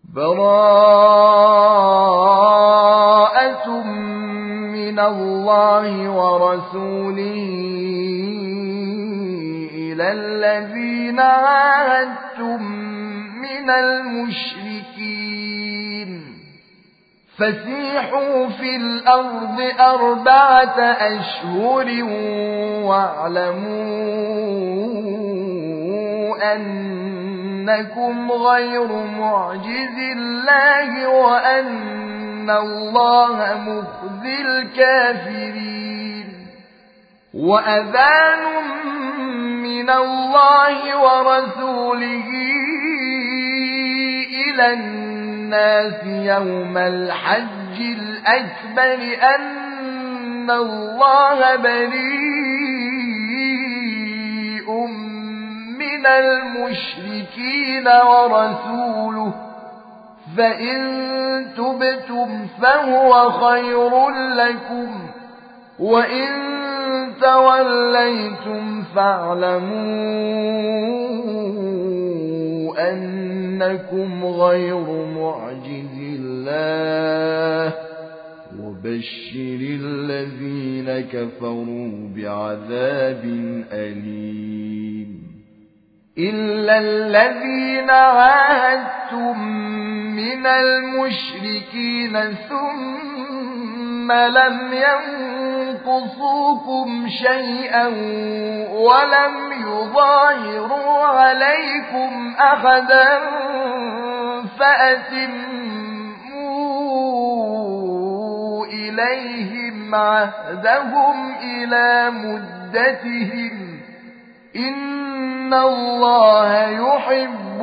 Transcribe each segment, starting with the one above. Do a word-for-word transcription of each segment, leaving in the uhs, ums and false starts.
براءة من الله ورسوله إلى الذين عاهدتم من المشركين فسيحوا في الأرض أربعة أشهر واعلموا أنكم غير معجز الله وأن الله مخزي الكافرين وأذان من الله ورسوله إلى الناس يوم الحج الأكبر أن الله بريء من المشركين ورسوله فإن تبتم فهو خير لكم وإن توليتم فاعلموا أنكم غير معجز الله وبشر الذين كفروا بعذاب أليم إلا الذين عاهدتم من المشركين ثم لم ينقصوكم شيئا ولم يظاهروا عليكم أحدا فأتموا إليهم عهدهم إلى مدتهم إن الله يحب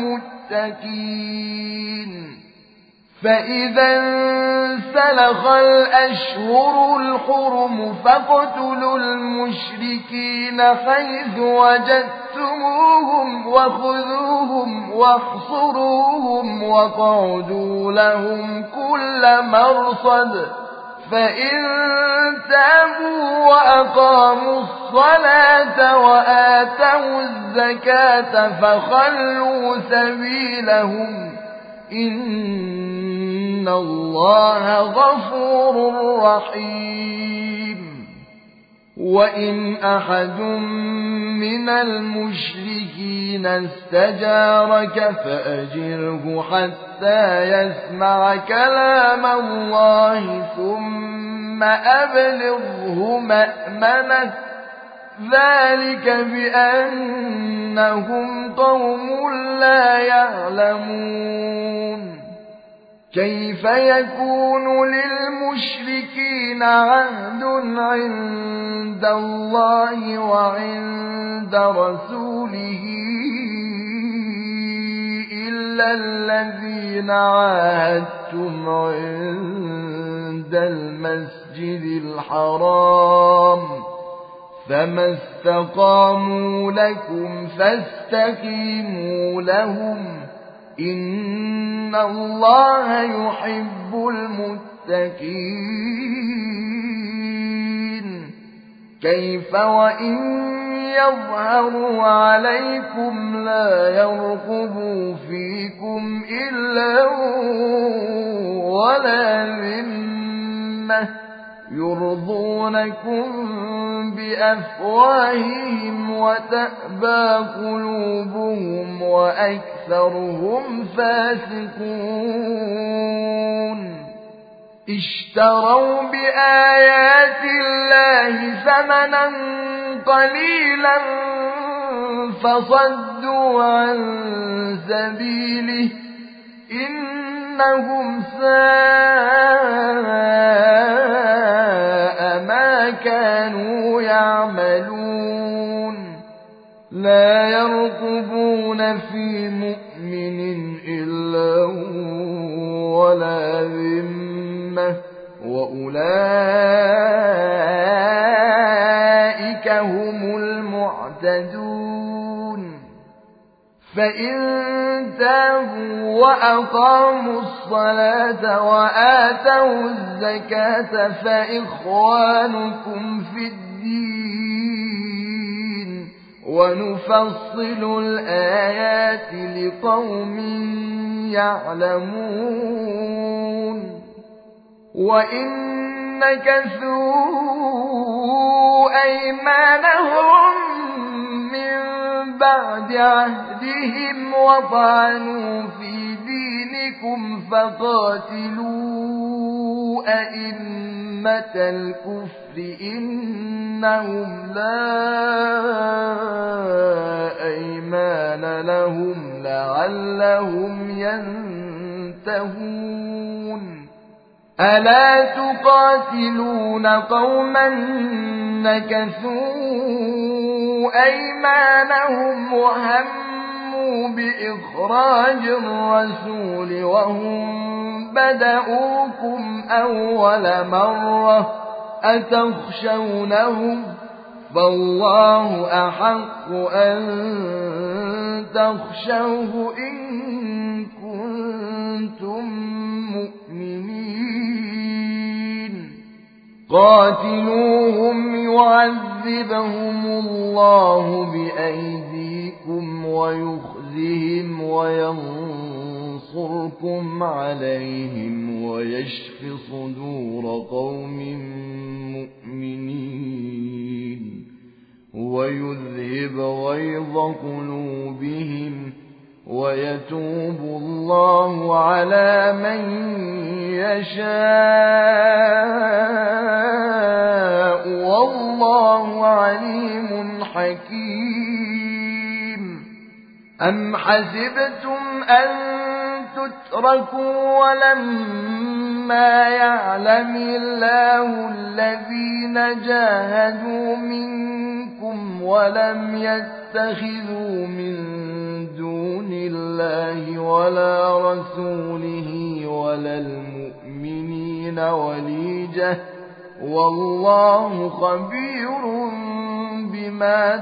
المتقين فإذا انسلخ الأشهر الحرم فاقتلوا المشركين حيث وجدتموهم وخذوهم واحصروهم واقعدوا لهم كل مرصد فإن تابوا وأقاموا الصلاة وآتوا الزكاة فخلوا سبيلهم إن الله غفور رحيم وإن أحد من المشركين استجارك فأجره حتى يسمع كلام الله ثم أبلغه مأمنه ذلك بأنهم قوم لا يعلمون كيف يكون للمشركين عهد عند الله وعند رسوله إلا الذين عاهدتم عند المسجد الحرام فما استقاموا لكم فاستقيموا لهم إن الله يحب المتقين كيف وإن يظهروا عليكم لا يرقبوا فيكم إلا ولا ذمة يرضونكم بأفواههم وتأبى قلوبهم وأكثرهم فاسقون اشتروا بآيات الله ثمنا قليلا فصدوا عن سبيله إنهم ساء ما كانوا يعملون لا يرقبون في مؤمن إلا ولا ذمة وأولئك هم المعتدون فإن تابوا وأقاموا الصلاة وآتوا الزكاة فإخوانكم في الدين ونفصل الآيات لقوم يعلمون وإن نكثوا أيمانهم من بعد عهدهم وطعنوا في دينكم فقاتلوا أئمة الكفر إنهم لا أيمان لهم لعلهم ينتهون ألا تقاتلون قوما نكثوا أيمانهم وهموا بإخراج الرسول وهم بدأوكم أول مرة أتخشونهم فالله أحق أن تخشوه إن كنتم مؤمنين قاتلوهم يعذبهم الله بأيديكم ويخزهم وينصركم عليهم ويشف صدور قوم مؤمنين ويذهب غيظ قلوبهم ويتوب الله على من يشاء والله عليم حكيم أم حسبتم أن تتركوا ولما يعلم الله الذين جاهدوا منكم ولم يتخذوا من دون الله ولا رسوله ولا المؤمنين وليجة والله خبير بما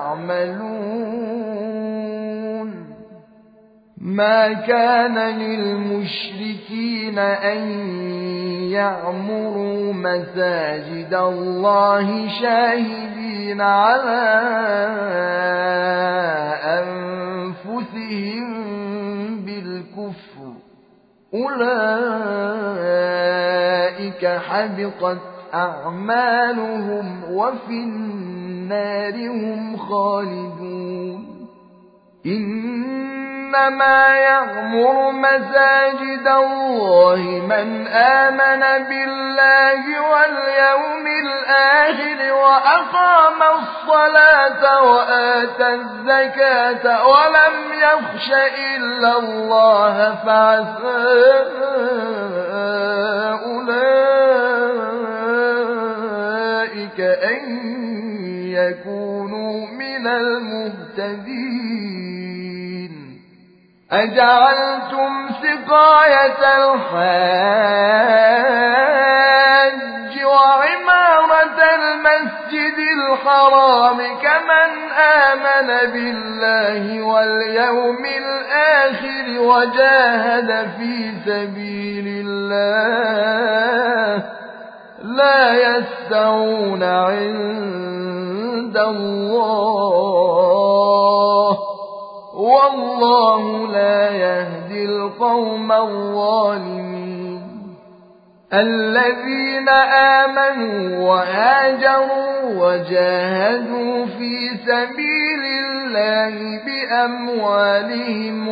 تعملون ما كان للمشركين أن يعمروا مساجد الله شاهدين على أنفسهم بالكفر أولئك حبطت أعمالهم وفي النار هم خالدون إنما يعمر مساجد الله من آمن بالله واليوم الآخر وأقام الصلاة وآتى الزكاة ولم يخش إلا الله فعسى أولئك أن يكونوا من المهتدين أجعلتم سقاية الحاج وعمارة المسجد الحرام كمن آمن بالله واليوم الآخر وجاهد في سبيل الله لا يستوون عند الله والله لا يهدي القوم الظالمين الذين آمنوا وهاجروا وجاهدوا في سبيل الله بأموالهم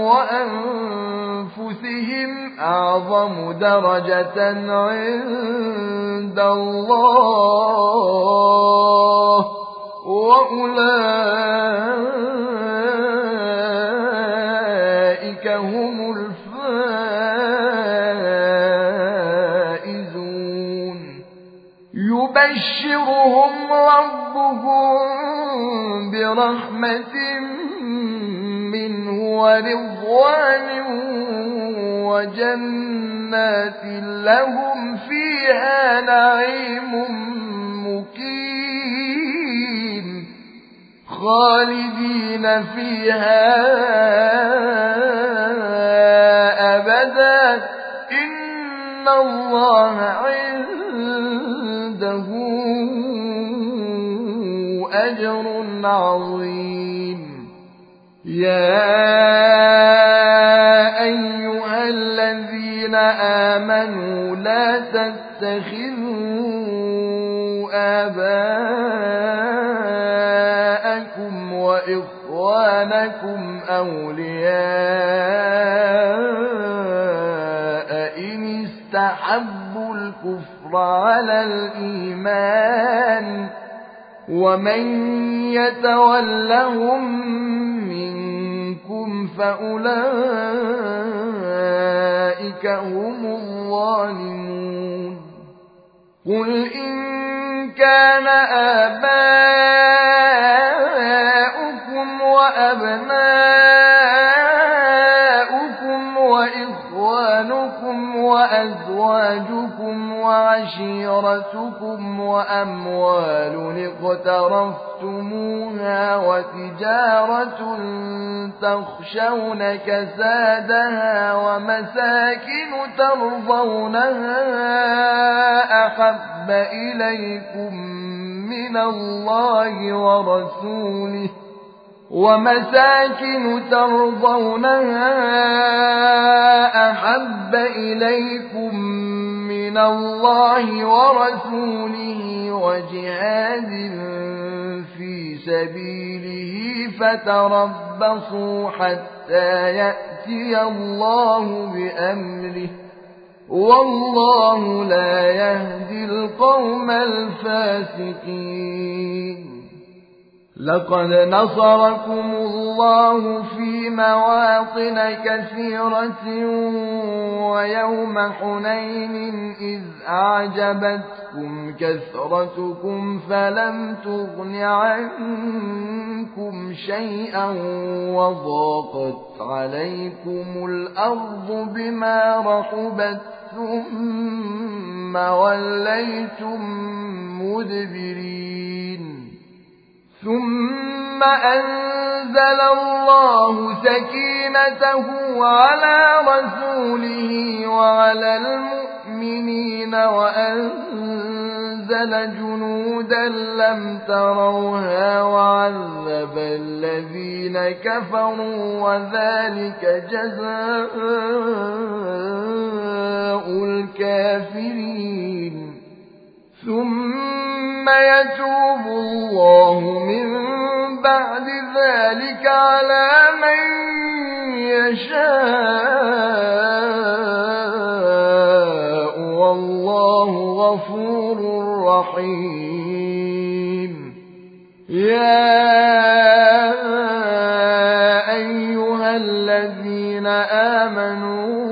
وأنفسهم أعظم درجة عند الله وأولئك هم الفائزون يبشرهم ربهم برحمة منه ورضوان وجنات لهم فيها نعيم مقيم خالدين فيها أبدا إن الله عنده أجر عظيم يا أيها أيها الذين آمنوا لا تتخذوا آباءكم وإخوانكم أولياء إن استحبوا الكفر على الإيمان ومن يتولهم منكم فأولئك هم الظالمون قل إن كان آباؤكم وأبناؤكم وإخوانكم وأزواجكم وعشيرتكم وأموال اقترفتموها وتجارة تخشون كسادها ومساكن ترضونها أحب إليكم من الله ورسوله ومساكن ترضونها أحب إليكم من الله ورسوله وجهاد في سبيله فتربصوا حتى يأتي الله بأمره والله لا يهدي القوم الفاسقين لقد نصركم الله في مواطن كثيرة ويوم حنين إذ أعجبتكم كثرتكم فلم تغن عنكم شيئا وضاقت عليكم الأرض بما رحبت ثم وليتم مدبرين ثم أنزل الله سكينته على رسوله وعلى المؤمنين وأنزل جنودا لم تروها وعذب الذين كفروا وذلك جزاء الكافرين ثم يتوب الله من بعد ذلك على من يشاء والله غفور رحيم يا أيها الذين آمنوا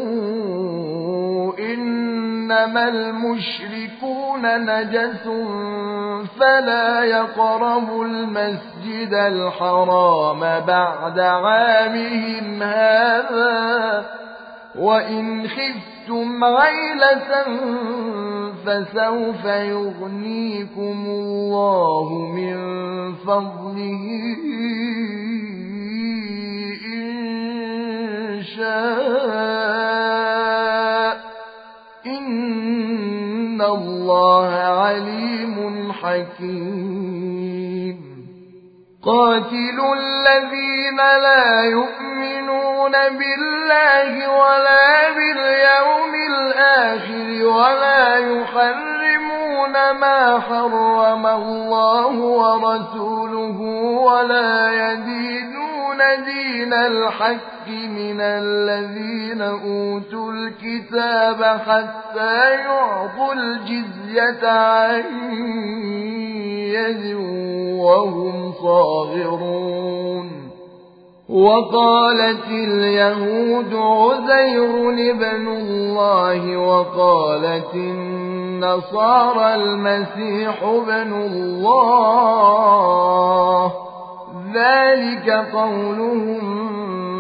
إنما المشركون نجس فلا يقربوا المسجد الحرام بعد عامهم هذا وإن خفتم عيلة فسوف يغنيكم الله من فضله إن شاء إن الله عليم حكيم قاتلوا الذين لا يؤمنون بالله ولا باليوم الآخر ولا يحرمون ما حرم الله ورسوله ولا يدينون دين الحق من الذين أوتوا الكتاب حتى يعطوا الجزية عن يد وهم صاغرون وقالت اليهود عزير ابن الله وقالت النصارى المسيح ابن الله ذلك قولهم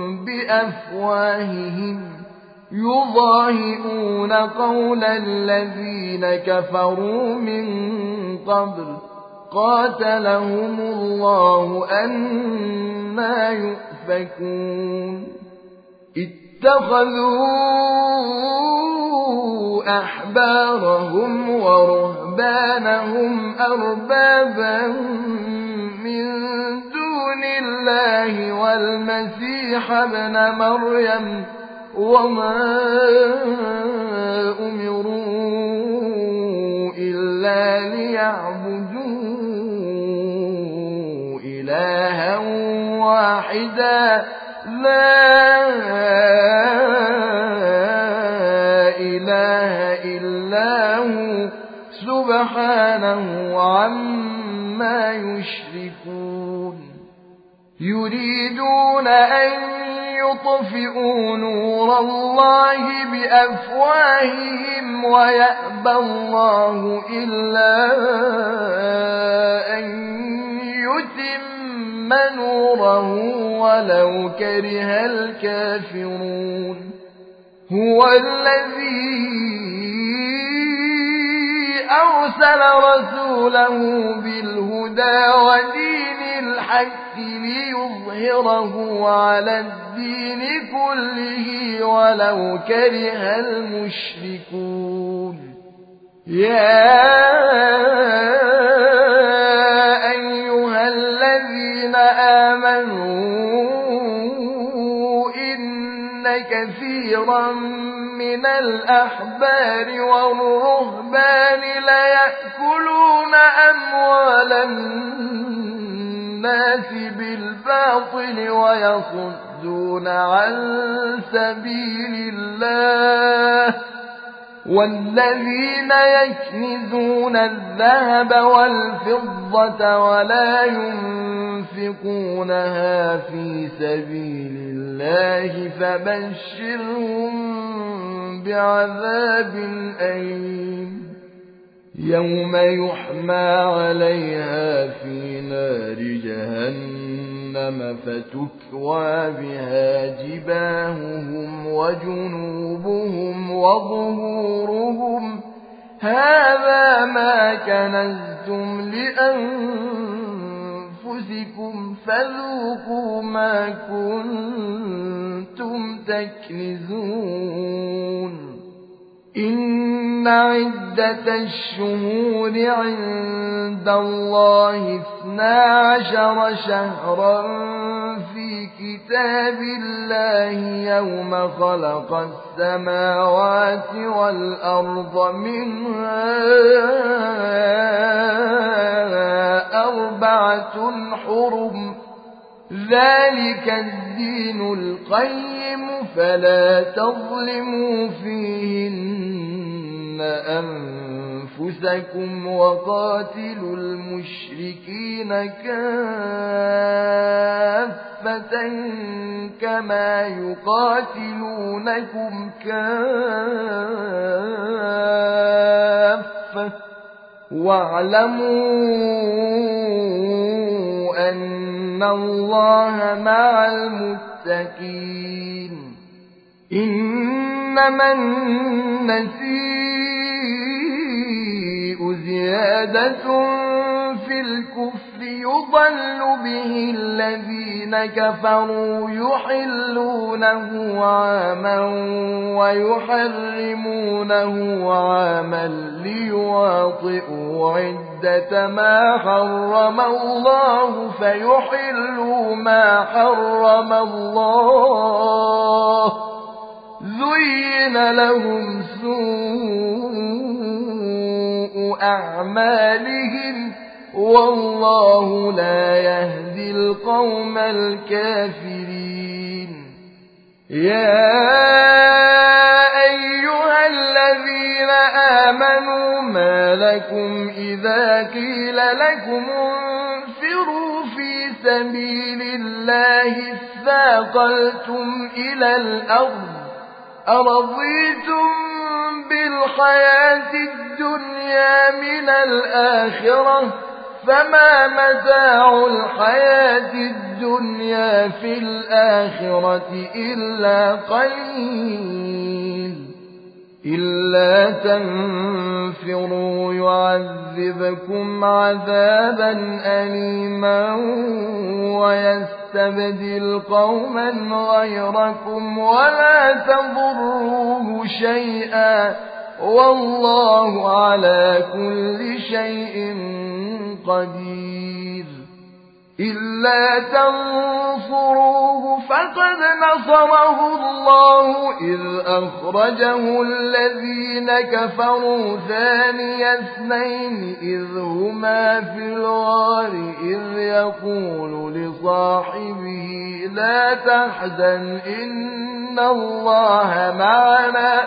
بأفواههم يضاهئون قول الذين كفروا من قبل قاتلهم الله أنى يؤفكون اتخذوا أحبارهم ورهبانهم أربابا من دون الله والمسيح ابن مريم وما أمروا إلا ليعبدوا إلها واحدا لا إله إلا هو سبحانه عما يشركون يريدون أن يطفئوا نور الله بأفواههم ويأبى الله إلا أن يتم نوره ولو كره الكافرون هو الذي أرسل رسوله بالهدى ودين الحق ليظهره على الدين كله ولو كره المشركون يا أيها الذين آمنوا إن كثيرا من الأحبار والرهبان ليأكلون أموال الناس بالباطل ويصدون عن سبيل الله والذين يكنزون الذهب والفضة ولا ينفقونها في سبيل الله فبشرهم بعذاب أليم يوم يحمى عليها في نار جهنم فتكوى بها جباههم وجنوبهم وظهورهم هذا ما كنزتم لأنفسكم فذوقوا ما كنتم تكنزون إن عدة الشهور عند الله اثنا عشر شهرا في كتاب الله يوم خلق السماوات والأرض منها أربعة حرم ذلك الدين القيم فلا تظلموا فيهن أنفسكم وقاتلوا المشركين كافة كما يقاتلونكم كافة واعلموا أن الله مع المتقين إنما النسيء زيادة في الكفر يضل به الذين كفروا يحلونه عاما ويحرمونه عاما ليواطئوا عدة ما حرم الله فيحلوا ما حرم الله زين لهم سوء أعمالهم والله لا يهدي القوم الكافرين يا أيها الذين آمنوا ما لكم إذا قيل لكم انفروا في سبيل الله اثاقلتم إلى الأرض أرضيتم بالحياة الدنيا من الآخرة فما متاع الحياة الدنيا في الآخرة إلا قليل إلا تنفروا يعذبكم عذابا أليما ويستبدل قوما غيركم ولا تضروه شيئا والله على كل شيء قدير إلا تنصروه فقد نصره الله إذ أخرجه الذين كفروا ثاني اثنين إذ هما في الغار إذ يقول لصاحبه لا تحزن إن الله معنا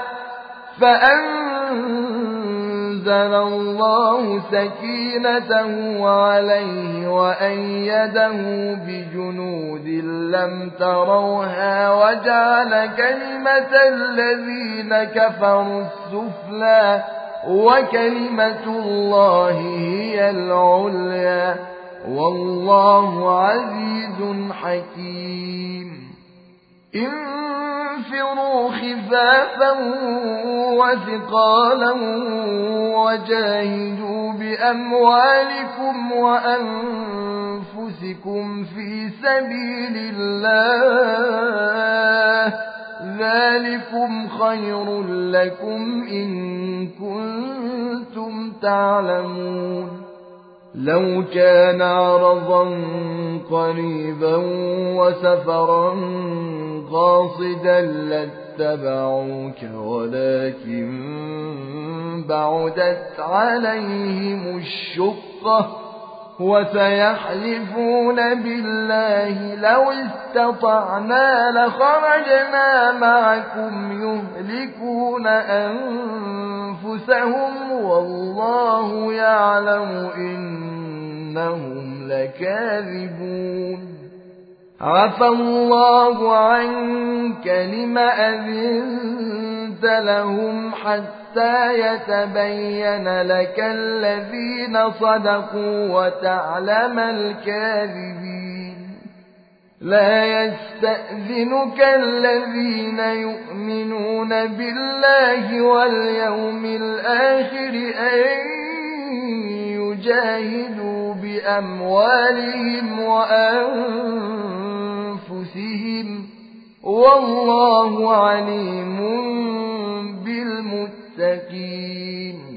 فأنزل الله سكينته عليه وأيده بجنود لم تروها وجعل كلمة الذين كفروا السفلى وكلمة الله هي العليا والله عزيز حكيم انفروا خفافا وثقالا وجاهدوا بأموالكم وأنفسكم في سبيل الله ذلكم خير لكم إن كنتم تعلمون لو كان عرضا قريبا وسفرا قاصدا لاتبعوك ولكن بعدت عليهم الشقة وسيحلفون بالله لو استطعنا لخرجنا معكم يهلكون أنفسهم والله يعلم إنهم لكاذبون عفى الله عنك لم أذنت لهم حتى يتبين لك الذين صدقوا وتعلم الكاذبين لا يستأذنك الذين يؤمنون بالله واليوم الآخر أن يجاهدوا بأموالهم وأنفسهم والله عليم بالمتقين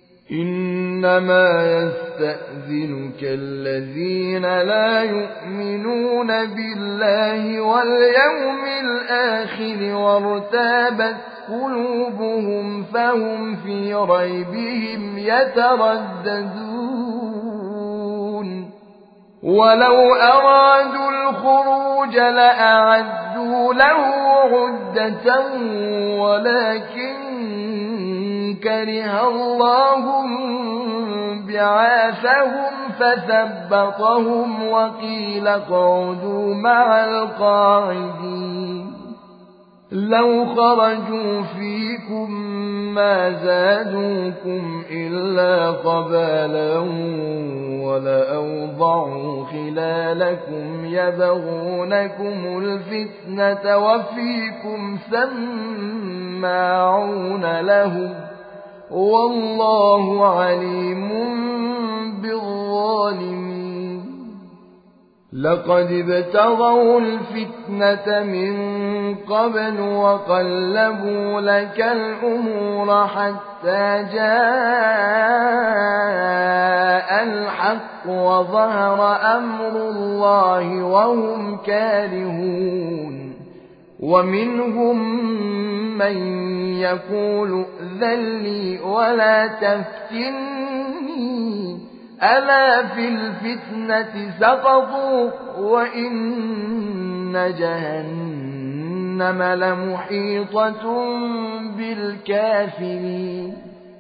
إنما يستأذنك الذين لا يؤمنون بالله واليوم الآخر وارتابت قلوبهم فهم في ريبهم يترددون ولو أرادوا الخروج لأعدوا له عدة ولكن كره الله بعاثهم فثبطهم وقيل اقعدوا مع القاعدين لو خرجوا فيكم ما زادوكم إلا قبالا ولأوضعوا خلالكم يبغونكم الفتنة وفيكم سماعون لهم والله عليم بالظالمين لقد ابتغوا الفتنة من قبل وقلبوا لك الأمور حتى جاء الحق وظهر أمر الله وهم كارهون ومنهم من يقول ائذن لي ولا تفتني ألا في الفتنة سقطوا وإن جهنم لمحيطة بالكافرين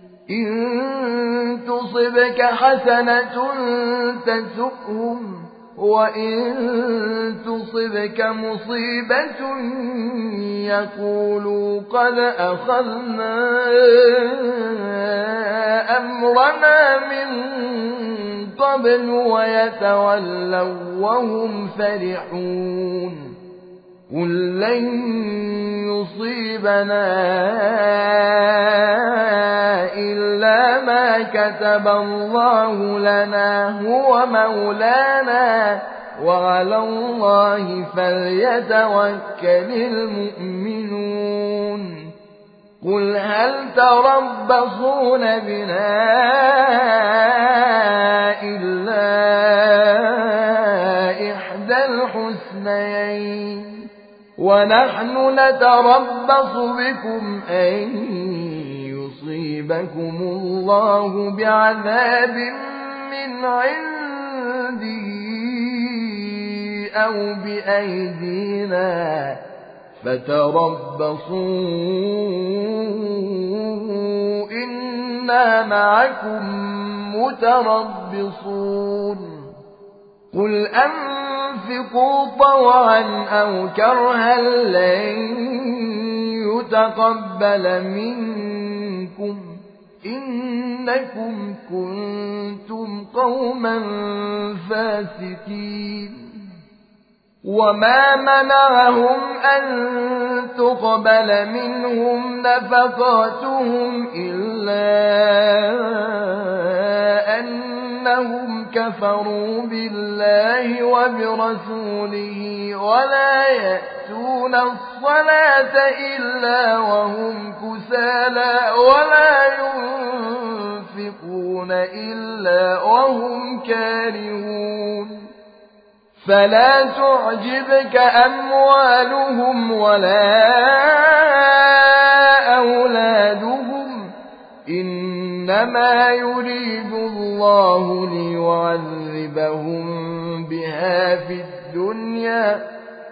إن تصبك حسنة تسؤهم وإن تصبك مصيبة يقولوا قد أخذنا أمرنا من قبل ويتولوا وهم فرحون قل لن يصيبنا إلا ما كتب الله لنا هو مولانا وعلى الله فليتوكل المؤمنون قل هل تربصون بنا إلا ونحن نتربص بكم أن يصيبكم الله بعذاب من عنده أو بأيدينا فتربصوا إنا معكم متربصون قل أنفقوا طوعا أو كرها لن يتقبل منكم إنكم كنتم قوما فاسقين وما منعهم أن تقبل منهم نفقاتهم إلا أنهم كفروا بالله وبرسوله ولا يأتون الصلاة إلا وهم كسالى ولا ينفقون إلا وهم كارهون فلا تعجبك أموالهم ولا أولادهم إنما يريد الله ليعذبهم بها في الدنيا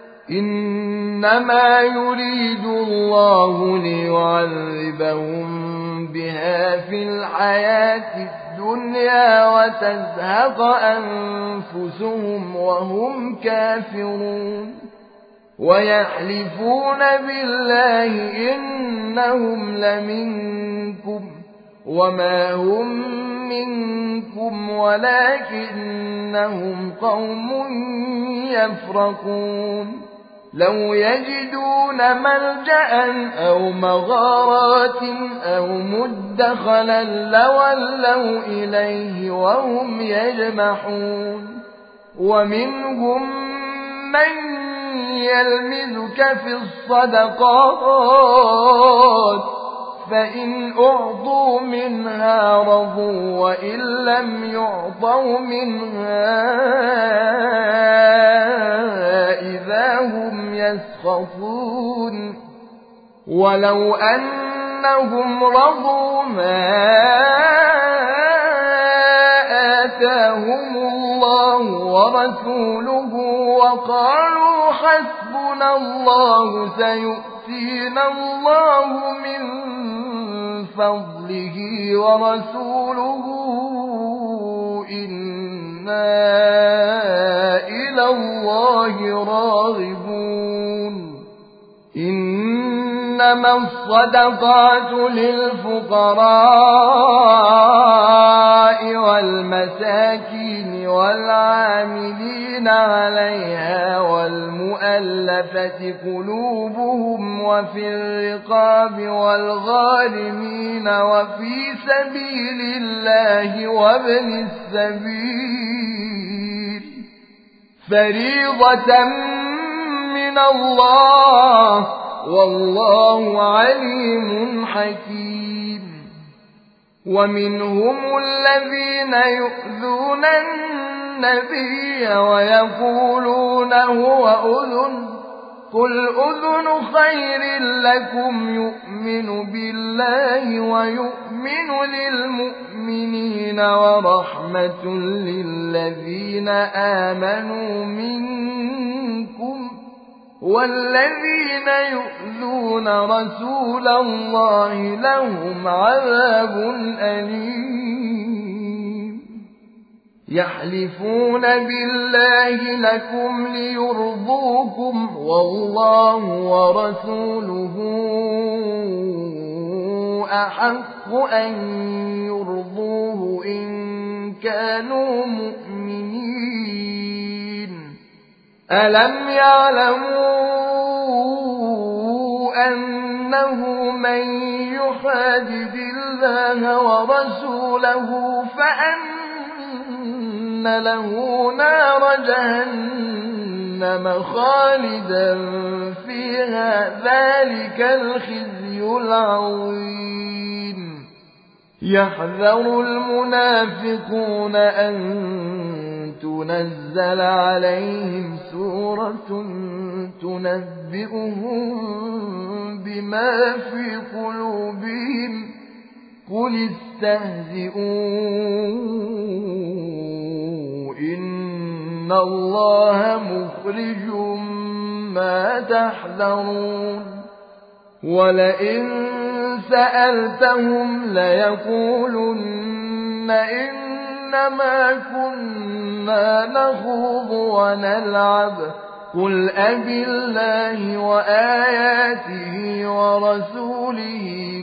إنما يريد الله ليعذبهم بها في الحياة الدنيا وتزهق أنفسهم وهم كافرون ويحلفون بالله إنهم لمنكم وما هم منكم ولكنهم قوم يفرقون لو يجدون ملجأ أو مغارات أو مدخلا لولوا إليه وهم يجمحون ومنهم من يلمزك في الصدقات فإن أعطوا منها رضوا وإن لم يعطوا منها إذا هم يسخطون ولو أنهم رضوا ما آتاهم الله ورسوله وقالوا حسبنا الله سيؤتينا الله من فضله ورسوله إنا إلى الله راغبون إنما الصدقات للفقراء والمساكين والعاملين عليها والمؤلفة قلوبهم وفي الرقاب والغارمين وفي سبيل الله وابن السبيل فريضة من الله والله عليم حكيم ومنهم الذين يؤذون النبي ويقولون هو أذن قل أذن خير لكم يؤمن بالله ويؤمن للمؤمنين ورحمة للذين آمنوا منكم والذين يؤذون رسول الله لهم عذاب أليم يحلفون بالله لكم ليرضوكم والله ورسوله أحق أن يرضوه إن كانوا مؤمنين ألم يعلموا أنه من يحادد الله ورسوله فأن له نار جهنم خالدا فيها ذلك الخزي العظيم يحذر المنافقون أن تنزل عليهم سورة تنبئهم بما في قلوبهم قل استهزئوا إن الله مخرج ما تحذرون ولئن سألتهم ليقولن إنما كنا نخوض ونلعب قل أبالله وآياته ورسوله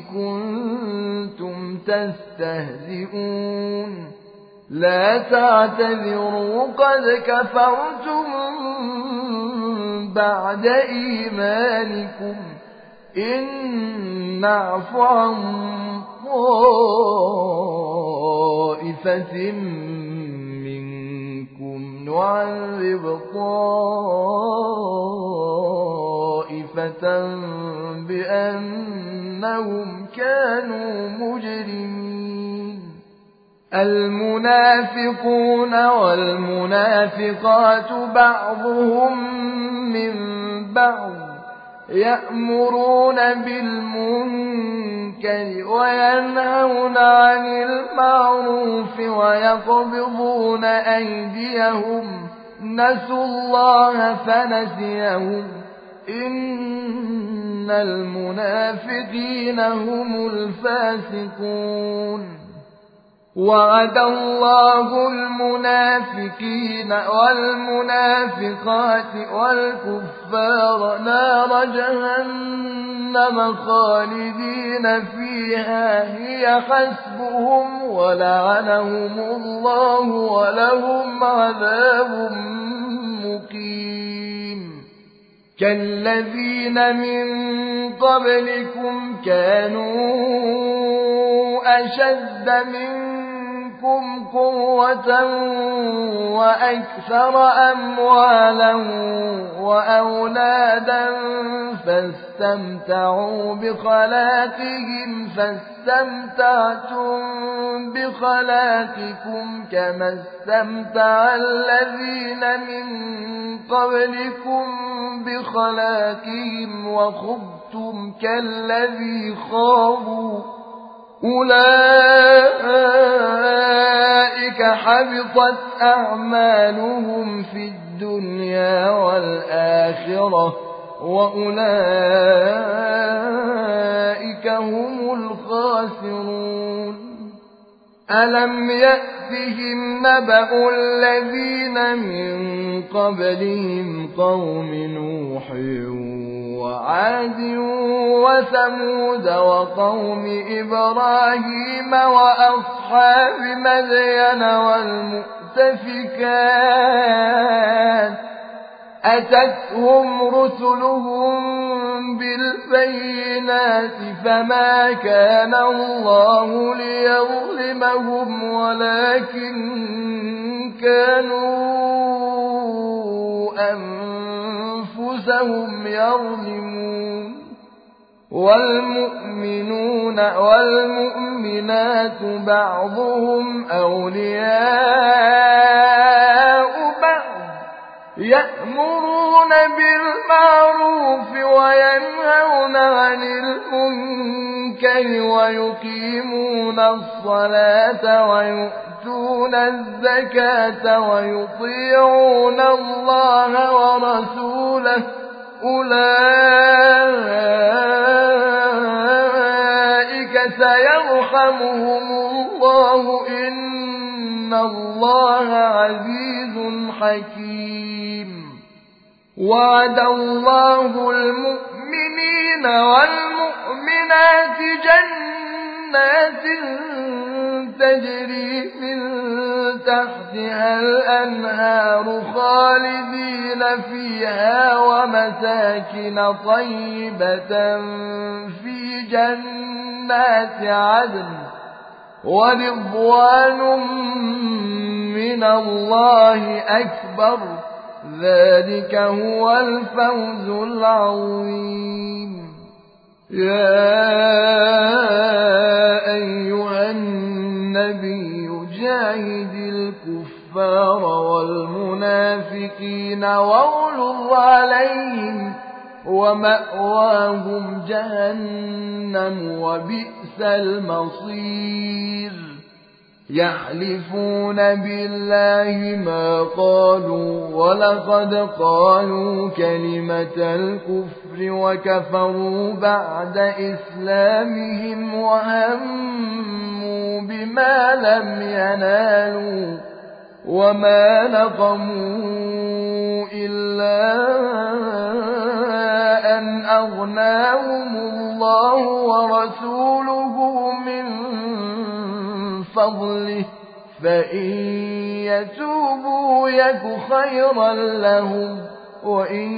كنتم تستهزئون لا تعتذروا قد كفرتم بعد إيمانكم إن نعف عن طائفة منكم نعذب طائفة بأنهم كانوا مجرمين المنافقون والمنافقات بعضهم من بعض يأمرون بالمنكر وينهون عن المعروف ويقبضون أيديهم نسوا الله فنسيهم إن المنافقين هم الفاسقون وعد الله المنافقين والمنافقات والكفار نار جهنم خالدين فيها هي حسبهم ولعنهم الله ولهم عذاب مقيم كالذين من قبلكم كانوا أشد منكم قوة وأكثر أموالا وأولادا فاستمتعوا بخلاقهم فاستمتعتم بخلاقكم كما استمتع الذين من قبلكم بخلاقهم وخضتم كالذي خاضوا أولئك حبطت أعمالهم في الدنيا والآخرة وأولئك هم الخاسرون ألم يأتهم نبأ الذين من قبلهم قوم نوح وعاد وثمود وقوم إبراهيم وأصحاب مدين والمؤتفكات أتتهم رسلهم بالبينات فما كان الله ليظلمهم ولكن كانوا أنفسهم يظلمون والمؤمنون والمؤمنات بعضهم أولياء بعض يأمرون بالمعروف وينهون عن المنكر ويقيمون الصلاة ويؤتون الزكاة ويطيعون الله ورسوله أولئك سيرحمهم الله إن الله عزيز حكيم وعد الله المؤمنين والمؤمنات جنات تجري من تحتها الأنهار خالدين فيها ومساكن طيبة في جنات عدن ورضوان من الله أكبر ذلك هو الفوز العظيم يا أيها النبي جاهد الكفار والمشركين وبئس المصير يحلفون بالله ما قالوا ولقد قالوا كلمة الكفر وكفروا بعد إسلامهم وهموا بما لم ينالوا وما نقموا إلا أن أغناهم الله ورسوله من فضله فإن يتوبوا يك خيرا لهم وإن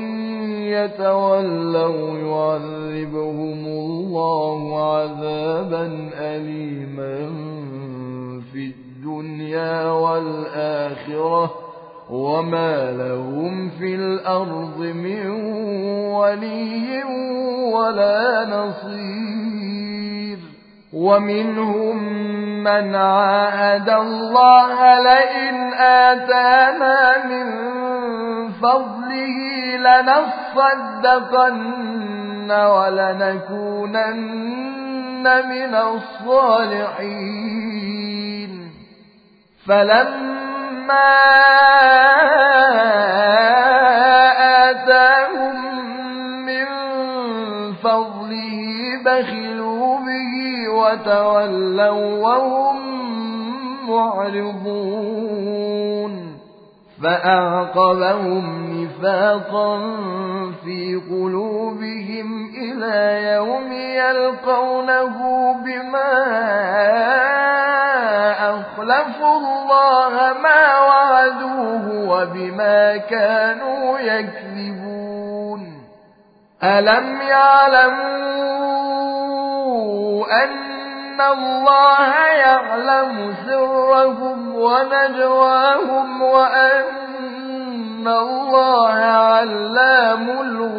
يتولوا يعذبهم الله عذابا أليما في الدنيا والآخرة وما لهم في الأرض من ولي ولا نصير ومنهم من عاهد الله لئن آتانا من فضله لنصدقن ولنكونن من الصالحين فلما آتاهم من فضله بخلوا به وتولوا وهم معرضون فأعقبهم نفاقا في قلوبهم إلى يوم يلقونه بما أخلفوا الله ما وعدوه وبما كانوا يكذبون ألم يعلموا أن الله يعلم سرهم ونجواهم وأن الله علام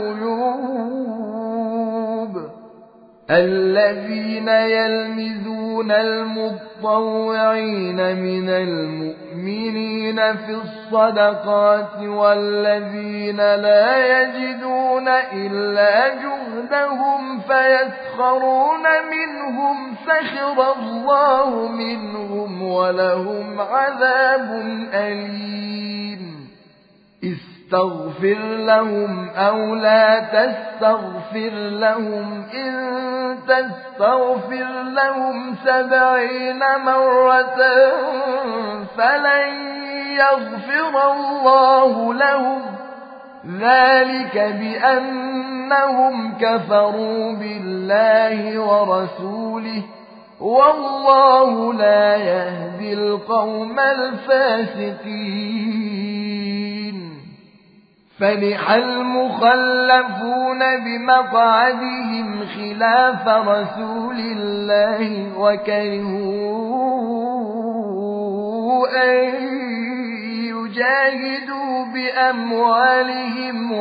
الغيوب الذين يلمزون المطوعين من المؤمنين في الصدقات والذين لا يجدون إلا جهدهم فيسخرون منهم سخر الله منهم ولهم عذاب أليم استغفر لهم أو لا تستغفر لهم إن تستغفر لهم سبعين مرة فلن يغفر الله لهم ذلك بأنهم كفروا بالله ورسوله والله لا يهدي القوم الفاسقين فرح المخلفون بمقعدهم خلاف رسول الله وكرهوا أن يجاهدوا بأموالهم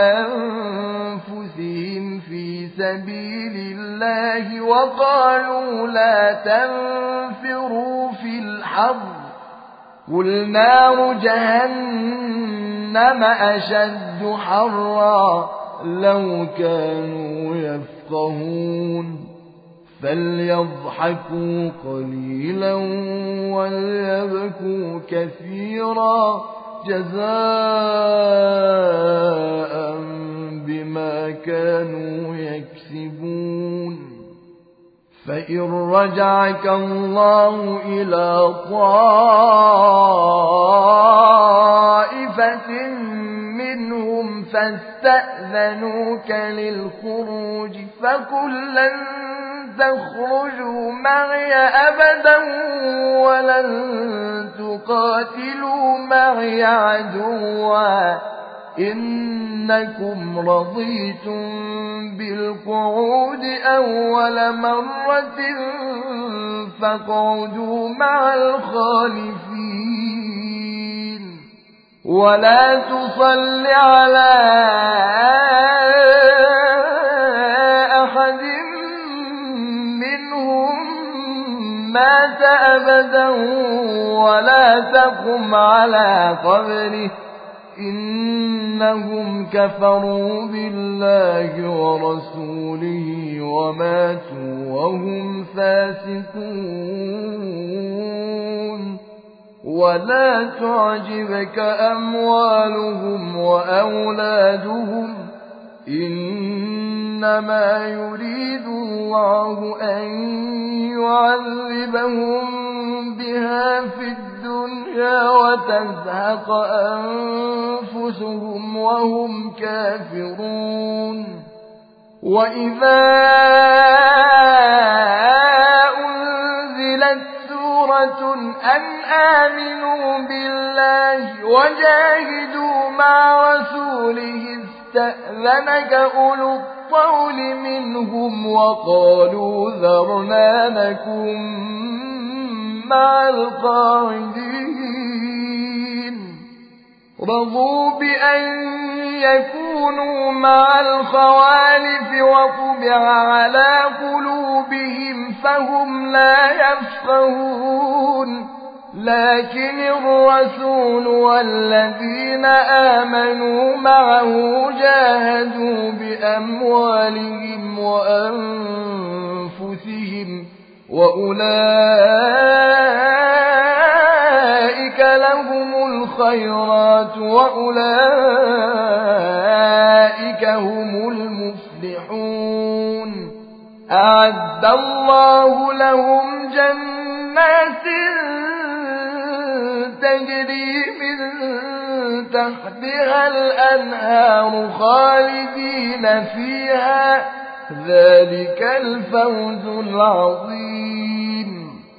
وأنفسهم في سبيل الله وقالوا لا تنفروا في الحر قل نار جهنم أشد حرا لو كانوا يفقهون فليضحكوا قليلا وليبكوا كثيرا جزاء بما كانوا يكسبون فإن رجعك الله إلى طائفة منهم فاستأذنوك للخروج فقل لن تخرجوا معي أبدا ولن تقاتلوا معي عدوا إنكم رضيتم بالقعود أول مرة فاقعدوا مع الخالفين ولا تصل على أحد منهم مات أبدا ولا تقم على قبره إنهم كفروا بالله ورسوله وماتوا وهم فاسقون ولا تعجبك أموالهم وأولادهم إنما يريد الله أن يعذبهم بها في الدنيا وتزهق أنفسهم وهم كافرون وإذا أنزلت سورة أن آمنوا بالله وجاهدوا مع رسوله استأذنك أولو الطول منهم وقالوا ذرنا نكن مع القاعدين رضوا بأن يكونوا مع الخوالف وطبع على قلوبهم فهم لا يفقهون لكن الرسول والذين آمنوا معه جاهدوا بأموالهم وأنفسهم وأولئك لهم الخيرات وأولئك هم المفلحون أعد الله لهم جنات تجري من تحتها الأنهار خالدين فيها ذلك الفوز العظيم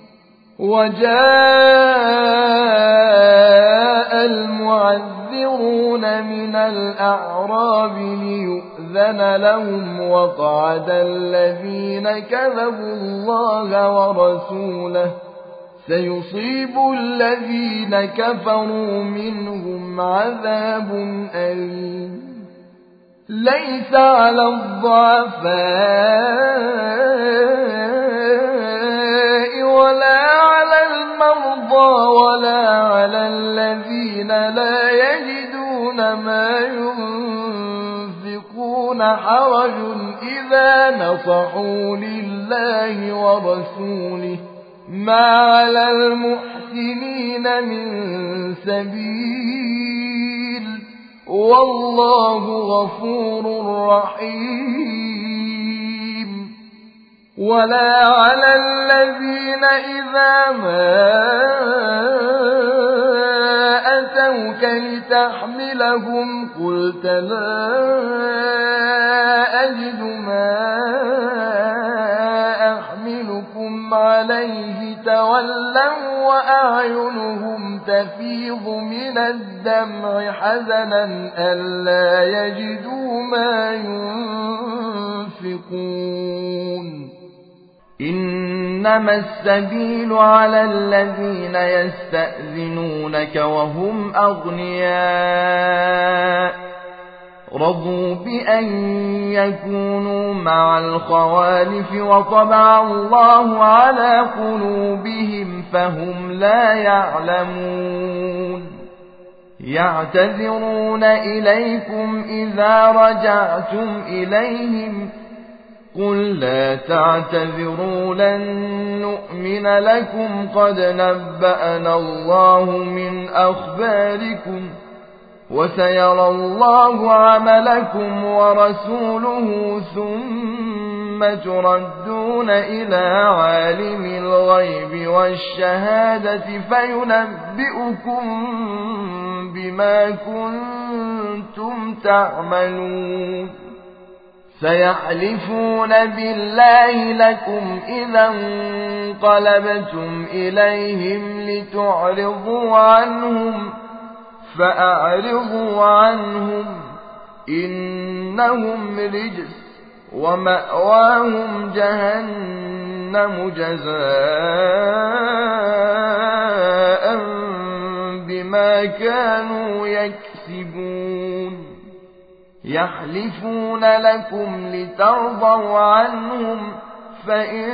وجاء المعذرون من الأعراب ليؤذن لهم وقعد الذين كذبوا الله ورسوله سيصيب الذين كفروا منهم عذاب أليم ليس على الضعفاء ولا على المرضى ولا على الذين لا يجدون ما ينفقون حرج إذا نصحوا لله ورسوله ما على المحسنين من سبيل والله غفور رحيم ولا على الذين إذا ما أتوك لتحملهم قلت لا أجد ما أحملكم عليه تولوا وأعينهم تفيض من الدمع حزنا ألا يجدوا ما ينفقون إنما السبيل على الذين يستأذنونك وهم أغنياء رضوا بأن يكونوا مع الخوالف وطبع الله على قلوبهم فهم لا يعلمون يعتذرون إليكم إذا رجعتم إليهم قل لا تعتذروا لن نؤمن لكم قد نبأنا الله من أخباركم وسيرى الله عملكم ورسوله ثم تردون إلى عالم الغيب والشهادة فينبئكم بما كنتم تعملون سيحلفون بالله لكم إذا انقلبتم إليهم لتعرضوا عنهم فأعرضوا عنهم إنهم رجس ومأواهم جهنم جزاء بما كانوا يكسبون يحلفون لكم لترضوا عنهم فإن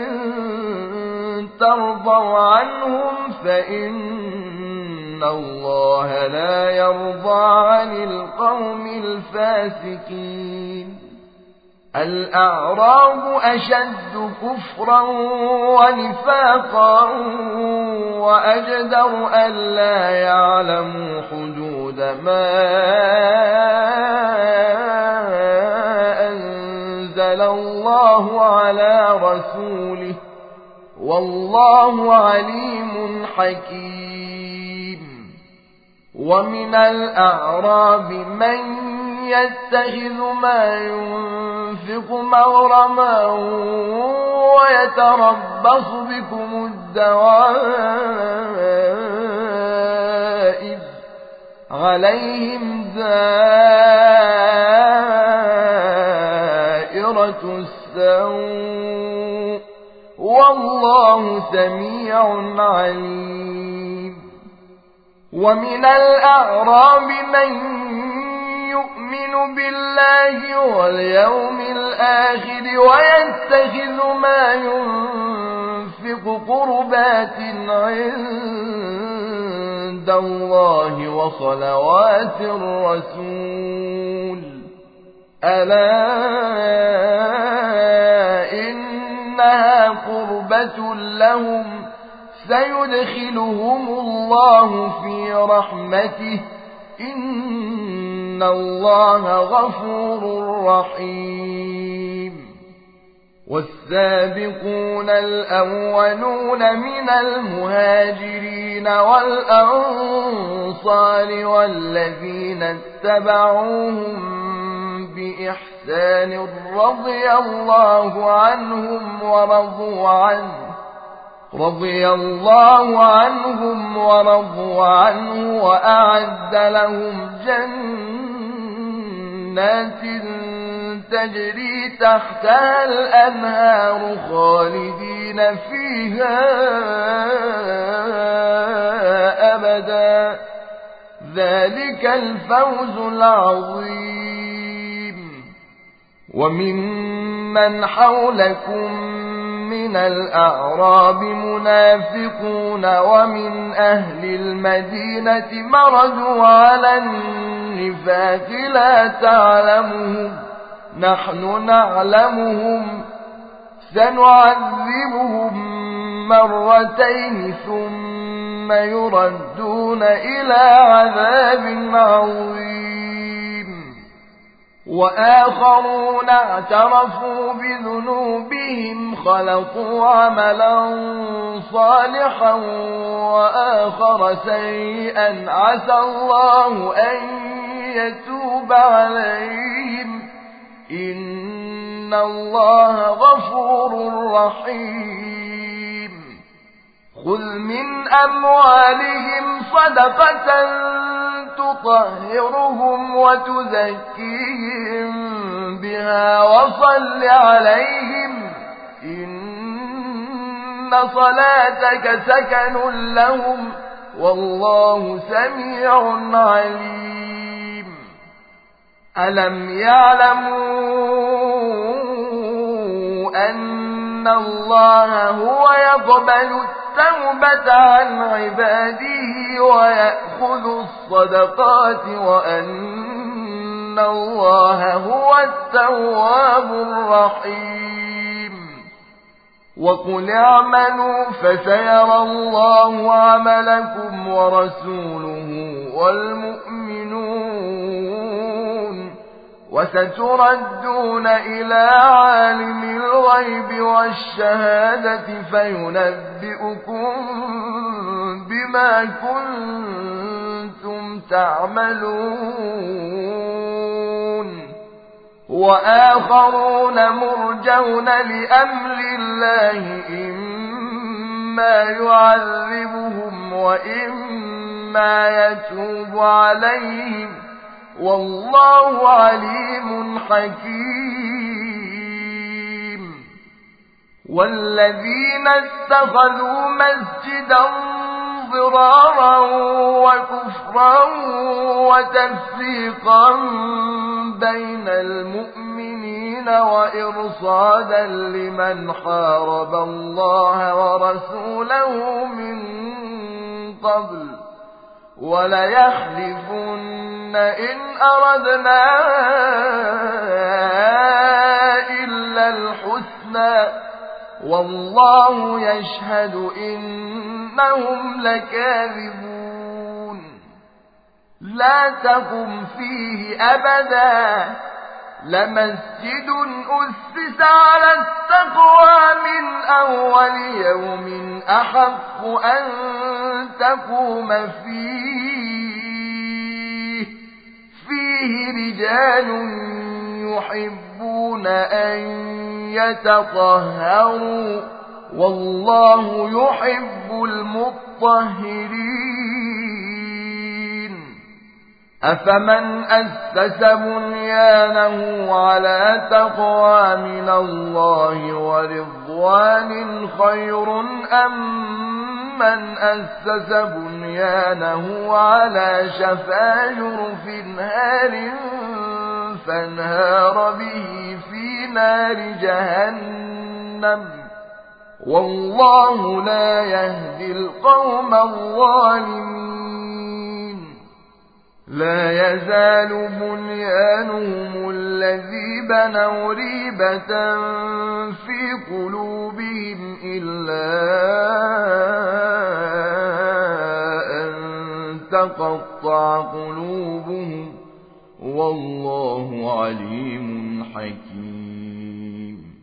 ترضوا عنهم فإن الله لا يرضى عن القوم الفاسقين الأعراب أشد كفرا ونفاقا وأجدر ألا يعلموا حدود ما أنزل الله على رسوله والله عليم حكيم. ومن الأعراب من يتخذ ما ينفق مغرما ويتربص بكم الدوائر عليهم دائرة السوء والله سميع عليم. ومن الأعراب من يؤمن بالله واليوم الآخر ويتخذ ما ينفق قربات عند الله وصلوات الرسول ألا إنها قربة لهم سيدخلهم الله في رحمته إن الله غفور رحيم. والسابقون الأولون من المهاجرين والأنصار والذين اتبعوهم بإحسان رضي الله عنهم ورضوا عنه رضي الله عنهم ورضوا عنه وأعد لهم جنات تجري تحتها الأنهار خالدين فيها أبدا ذلك الفوز العظيم. وممن حولكم من الأعراب منافقون ومن أهل المدينة مردوا على النفاق لا تعلمهم نحن نعلمهم سنعذبهم مرتين ثم يردون إلى عذاب عظيم. وآخرون اعترفوا بذنوبهم خلقوا عملا صالحا وآخر سيئا عسى الله أن يتوب عليهم إن الله غفور رحيم. خذ من أموالهم صدقة تطهرهم وتزكيهم بها وصل عليهم إن صلاتك سكن لهم والله سميع عليم. ألم يعلموا أن الله هو يقبل التوبة عن عباده ويأخذ الصدقات وأن الله هو التواب الرحيم. وقل اعملوا فسيرى الله عملكم ورسوله والمؤمنون وستردون إلى عالم الغيب والشهادة فينبئكم بما كنتم تعملون. وآخرون مرجون لأمر الله إما يعذبهم وإما يتوب عليهم والله عليم حكيم. والذين اتخذوا مسجدا ضرارا وكفرا وتفريقا بين المؤمنين وإرصادا لمن حارب الله ورسوله من قبل وليحلفن إن أردنا الحسنى والله يشهد إنهم لكاذبون لا تقم فيه أبدا لمسجد أسس على التقوى من أول يوم أحق أن تقوم فيه فيه رجال يحبون أن يتطهروا والله يحب المطهرين أفمن أسس بنيانه على تقوى من الله ورضوان خير أم من أسس بنيانه على شفا جرف هار فانهار به في نار جهنم والله لا يهدي القوم الظالمين لا يزال بنيانهم الذي بنوا ريبة في قلوبهم إلا أن تقطع قلوبهم والله عليم حكيم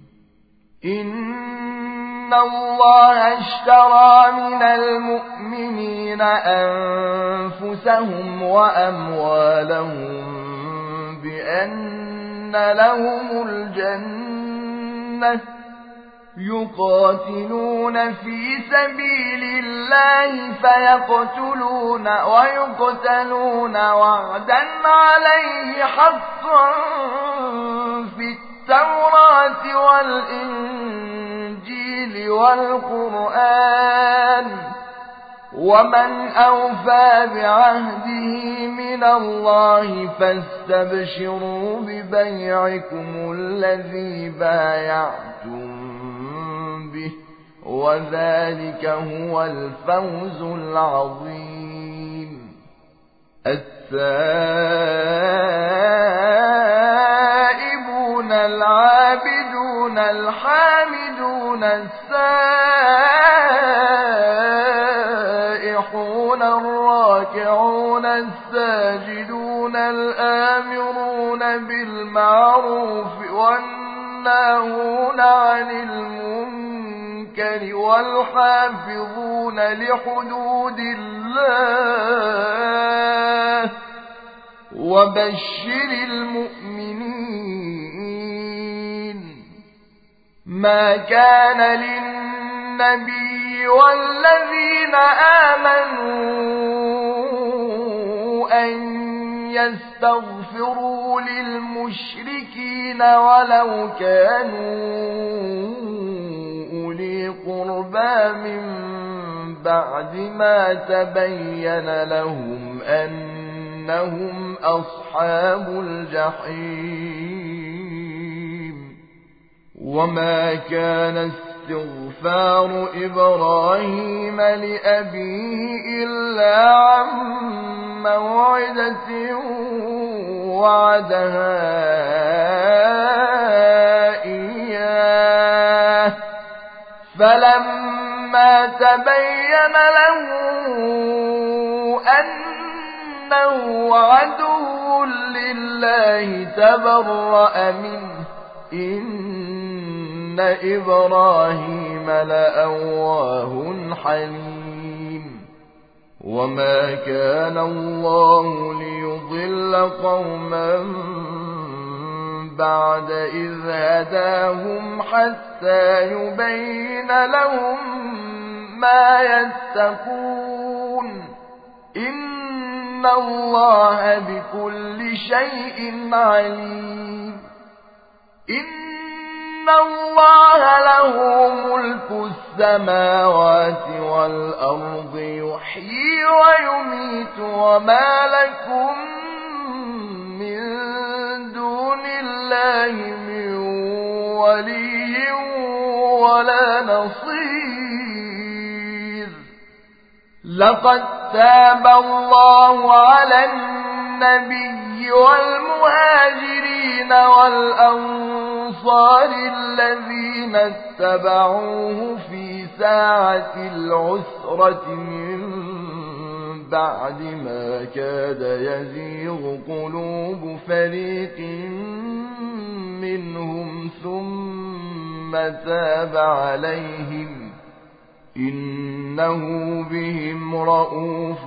إن الله اشترى من المؤمنين أنفسهم وأموالهم بأن لهم الجنة يقاتلون في سبيل الله فيقتلون ويقتلون وعدا عليه حقا في التوراة والإنجيل والقرآن ومن أوفى بعهده من الله فاستبشروا ببيعكم الذي بايعتم به وذلك هو الفوز العظيم التائبون العابدون الحامدون السائحون الراكعون الساجدون الآمرون بالمعروف والناهون عن المنكر والحافظون لحدود الله وبشر المؤمنين ما كان للنبي والذين آمنوا أن يستغفروا للمشركين ولو كانوا أولي قربى من بعد ما تبين لهم أنهم أصحاب الجحيم وما كان استغفار إبراهيم لأبيه إلا عن موعدة وعدها إياه فلما تبين له أنه عدو لله تبرأ منه إن إبراهيم لأواه حليم وما كان الله ليضل قوما بعد إذ هداهم حتى يبين لهم ما يتقون إن الله بكل شيء عليم إن الله له ملك السماوات والأرض يحيي ويميت وما لكم من دون الله من ولي ولا نصير لقد تاب الله على النبي النبي والمهاجرين والأنصار الذين اتبعوه في ساعة العسرة من بعد ما كاد يزيغ قلوب فريق منهم ثم تاب عليهم إنه بهم رءوف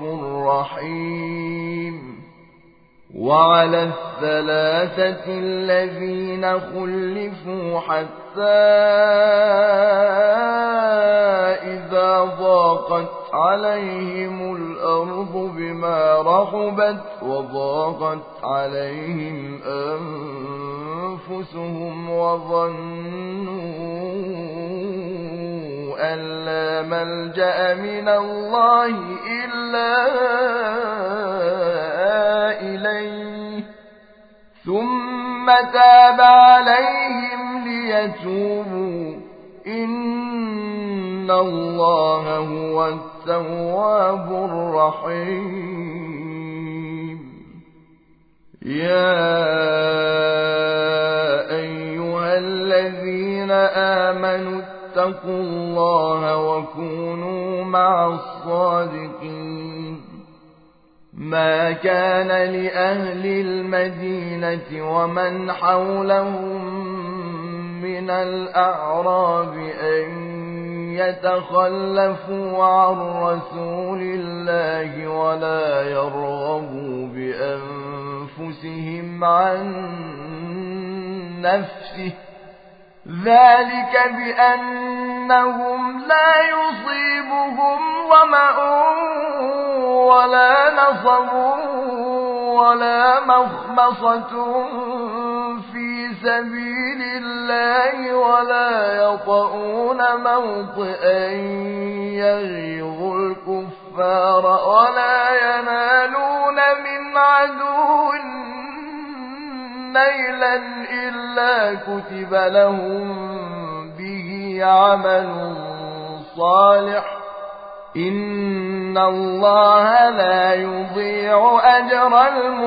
رحيم. وعلى الثلاثة الذين خلفوا حتى إذا ضاقت عليهم الأرض بما رحبت وضاقت عليهم أنفسهم وظنوا أن لا ملجأ من الله إلا إليه ثم تاب عليهم ليتوبوا إن الله هو التواب الرحيم. يا أيها الذين آمنوا اتقوا الله وكونوا مع الصادقين. ما كان لأهل المدينة ومن حولهم من الأعراب أن يتخلفوا عن رسول الله ولا يرغبوا بأنفسهم عن نفسه ذلك بأنهم لا يصيبهم ظمأ ولا نصب ولا مخمصة في سبيل الله ولا يطؤون موطئا يغيظ الكفار ولا ينالون من عدو نيلا إلا كتب لهم به عمل صالح إن الله لا يضيع أجر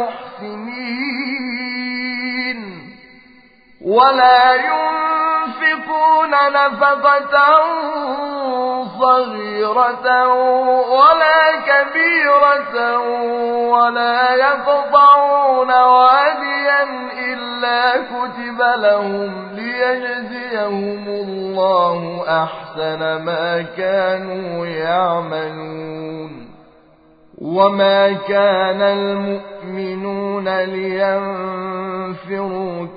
المحسنين. ولا ينفقون نفقة صغيرة ولا كبيرة ولا يقطعون واديا إلا كتب لهم ليجزيهم الله أحسن ما كانوا يعملون. وما كان المؤمنون لينفروا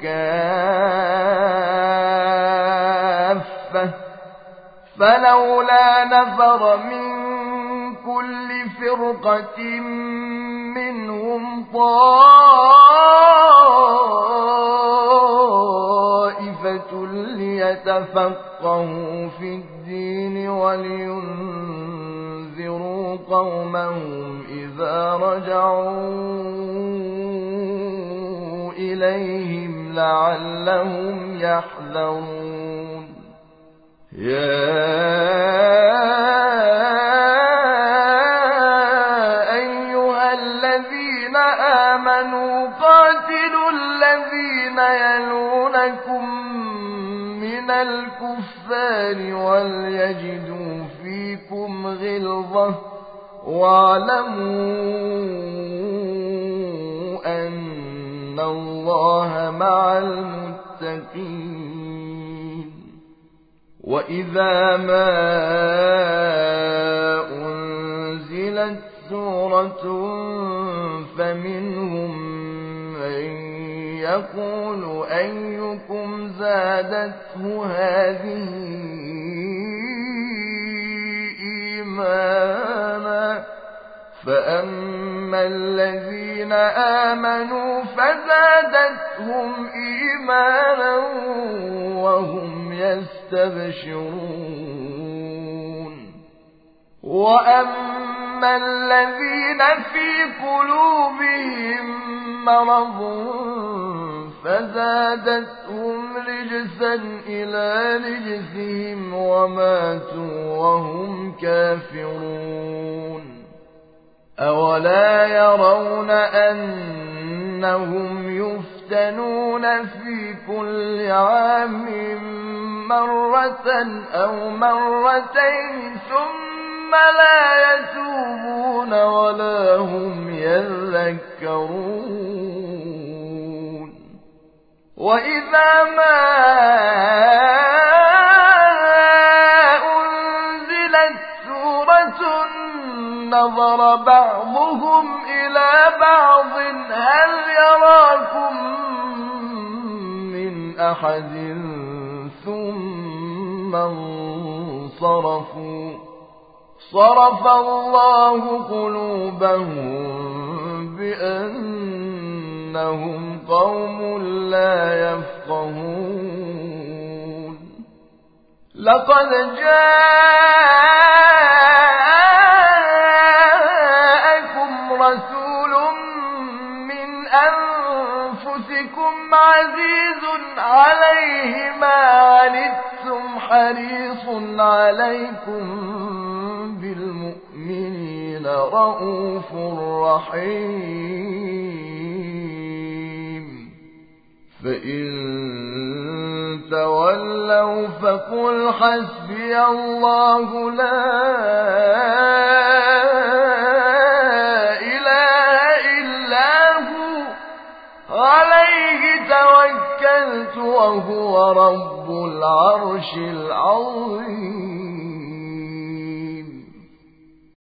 كافة فلولا نفر من كل فرقة منهم طائفة ليتفقهوا في الدين ولينذروا قومهم إذا رجعوا إليهم لعلهم يحذرون. يا أيها الذين آمنوا قاتلوا الذين يلونكم من الكفار وليجدوا فيكم غلظة واعلموا أن الله مع المتقين. وإذا ما أنزلت سورة فمنهم من يقول أيكم زادته هذه إيمانا فأما الذين آمنوا فزادتهم إيمانا وهم يستبشرون. وأما الذين في قلوبهم مرض فزادتهم رجسا إلى رجسهم وماتوا وهم كافرون. أولا يرون أنهم يفتنون في كل عام مرة أو مرتين ثم لا يتوبون ولا هم يذكرون وإذا ما أنزلت سورة نظر بعضهم إلى بعض هل يراكم من أحد ثم انصرفوا صرف الله قلوبهم بأنهم قوم لا يفقهون لقد جاءكم رسول من أنفسكم عزيز عليه ما عنتم حريص عليكم بالمؤمنين رؤوف رحيم فإن تولوا فقل حسبي الله لا إله إلا هو عليه توكلت وهو رب العرش العظيم.